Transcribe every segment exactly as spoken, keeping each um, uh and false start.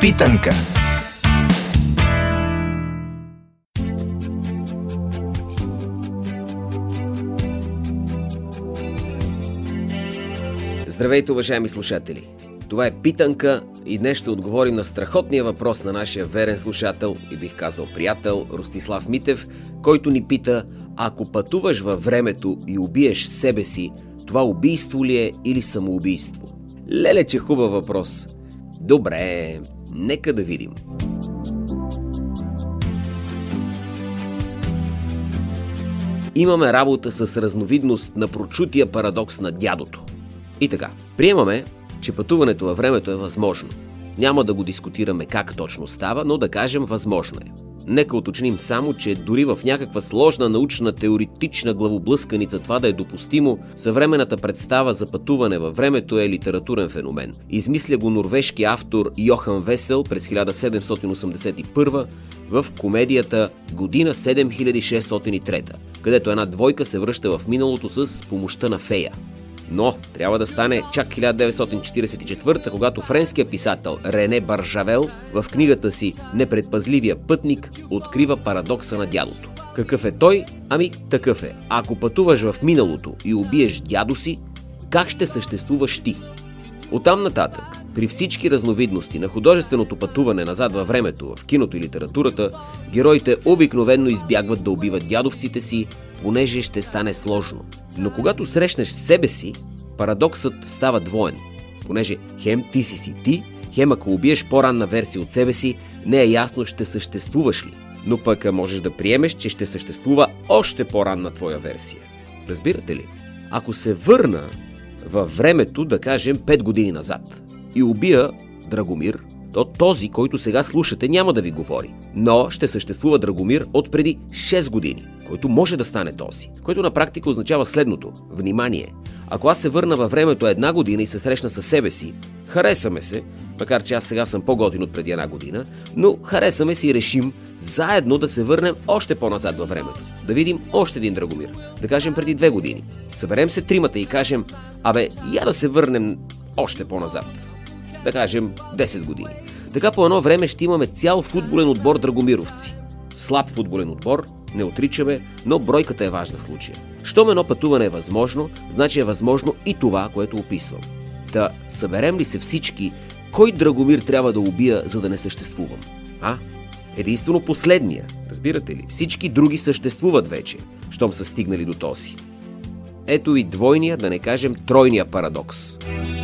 Питанка. Здравейте, уважаеми слушатели! Това е Питанка и днес ще отговорим на страхотния въпрос на нашия верен слушател и бих казал приятел Ростислав Митев, който ни пита: ако пътуваш във времето и убиеш себе си, това убийство ли е или самоубийство? Леле, че хубав въпрос! Добре, нека да видим. Имаме работа с разновидност на прочутия парадокс на дядото. И така, приемаме, че пътуването във времето е възможно. Няма да го дискутираме как точно става, но да кажем възможно е. Нека уточним само, че дори в някаква сложна научна теоретична главоблъсканица това да е допустимо, съвременната представа за пътуване във времето е литературен феномен. Измисля го норвежки автор Йохан Весел през хиляда седемстотин осемдесет и първа в комедията Година седем хиляди шестстотин и трета, където една двойка се връща в миналото с помощта на фея. Но трябва да стане чак хиляда деветстотин четиридесет и четвърта, когато френският писател Рене Баржавел в книгата си "Непредпазливия пътник" открива парадокса на дядото. Какъв е той? Ами такъв е. Ако пътуваш в миналото и убиеш дядо си, как ще съществуваш ти? Оттам нататък, при всички разновидности на художественото пътуване назад във времето, в киното и литературата, героите обикновенно избягват да убиват дядовците си, понеже ще стане сложно. Но когато срещнеш себе си, парадоксът става двоен, понеже хем ти си си ти, хем ако убиеш по-ранна версия от себе си, не е ясно ще съществуваш ли. Но пък можеш да приемеш, че ще съществува още по-ранна твоя версия. Разбирате ли? Ако се върна във времето, да кажем пет години назад, и убия Драгомир, то този, който сега слушате, няма да ви говори. Но ще съществува Драгомир от преди шест години, който може да стане този, който на практика означава следното. Внимание! Ако аз се върна във времето една година и се срещна със себе си, харесаме се, макар че аз сега съм по-готин от преди една година, но харесаме се и решим заедно да се върнем още по-назад във времето. Да видим още един Драгомир, да кажем преди две години. Съберем се тримата и кажем: абе, я да се върнем още по-назад. Да кажем десет години. Така по едно време ще имаме цял футболен отбор драгомировци. Слаб футболен отбор, не отричаме, но бройката е важна в случая. Щом едно пътуване е възможно, значи е възможно и това, което описвам. Да съберем ли се всички, кой Драгомир трябва да убия, за да не съществувам? А? Единствено последния, разбирате ли? Всички други съществуват вече, щом са стигнали до този. Ето и двойния, да не кажем тройния парадокс.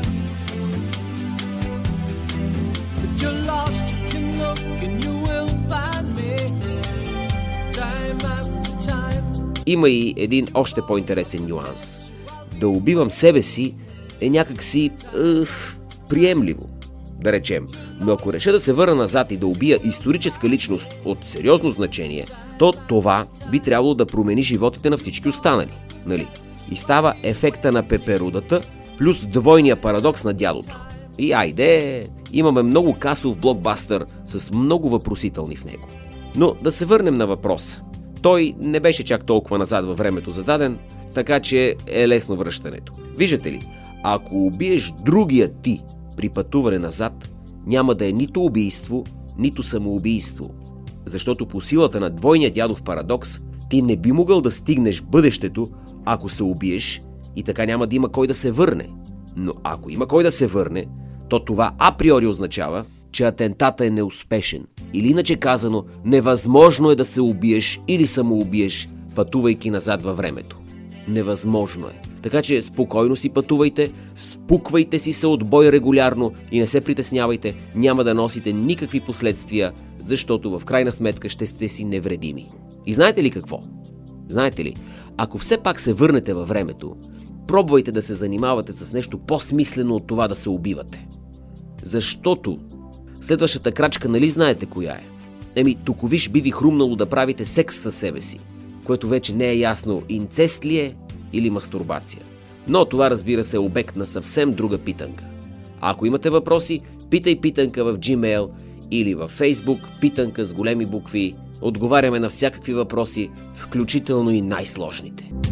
Има и един още по-интересен нюанс. Да убивам себе си е някаксиъв, приемливо, да речем. Но ако реша да се върна назад и да убия историческа личност от сериозно значение, то това би трябвало да промени животите на всички останали, нали? И става ефекта на пеперудата плюс двойния парадокс на дядото. И айде, имаме много касов блокбастър с много въпросителни в него. Но да се върнем на въпроса. Той не беше чак толкова назад във времето зададен, така че е лесно връщането. Виждате ли, ако убиеш другия ти при пътуване назад, няма да е нито убийство, нито самоубийство. Защото по силата на двойния дядов парадокс, ти не би могъл да стигнеш бъдещето, ако се убиеш, и така няма да има кой да се върне. Но ако има кой да се върне, то това априори означава, че атентата е неуспешен. Или иначе казано, невъзможно е да се убиеш или самоубиеш, пътувайки назад във времето. Невъзможно е. Така че спокойно си пътувайте, спуквайте си се от бой регулярно и не се притеснявайте, няма да носите никакви последствия, защото в крайна сметка ще сте си невредими. И знаете ли какво? Знаете ли, ако все пак се върнете във времето, пробвайте да се занимавате с нещо по-смислено от това да се убивате. Защото следващата крачка, нали знаете коя е? Еми, токовиш би ви хрумнало да правите секс със себе си, което вече не е ясно инцест ли е или мастурбация. Но това, разбира се, е обект на съвсем друга питанка. А ако имате въпроси, питай питанка в Gmail или във Facebook, питанка с големи букви. Отговаряме на всякакви въпроси, включително и най-сложните.